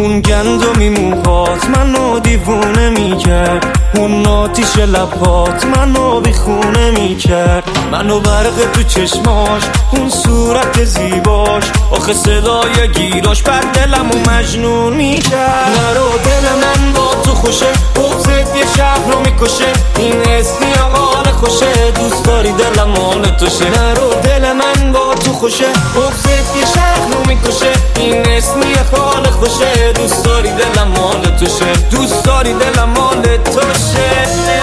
اون گندمی موهات منو دیوونه میکرد، اون آتیش لبهات منو بیخونه میکرد، منو برق تو چشماش، اون صورت زیباش، آخه صدای گیراش بر دلمو مجنون میکرد. نرو دل من با تو خوشه، بغضت یه شهر رو میکشه، این اسمی حال خوشه، دوست داری دلم مال توشه. نرو دل من با تو خوشه، بغضت یه شهر رو میکشه، این اسمی حال خوشه، دوست داری دلم مال توشه، دوست داری دلم مال توشه.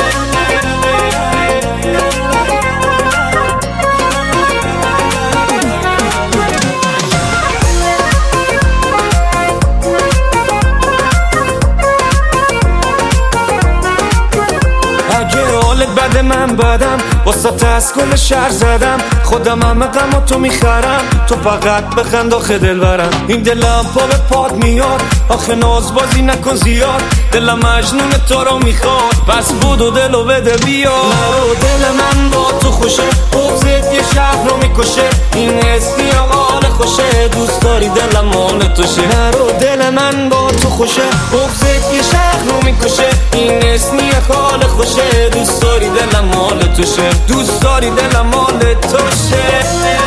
بعد من بدم واسه از کل شهر زدم، خودم همه غم تو میخرم، تو فقط بخند آخه دل برم. این دلم پا به پاد میاد، آخه ناز بازی نکن زیاد، دلم مجنون تو رو میخواد، پس بودو دلو بده بیا. نرو دل من با تو خوشه، بغضت یه شهر رو میکشه، این اسمی حال خوشه، دوست داری دلم مال توشه. نرو دل من با تو خوشه، بغضت یه شهر رو میکشه، این اسمی حال خوشه، دوست داری دلم مال توشه، دوست داری دلم مال توشه.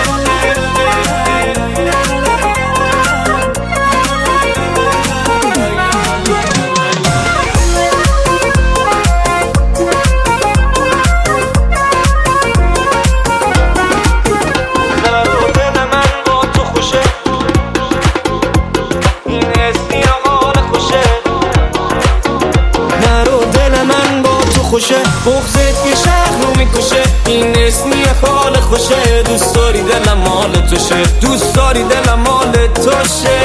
خوشه بغضت یه شهر رو میکشه، این اسمی حال خوشه، دوست داری دلم مال توشه، دوست داری دلم مال توشه.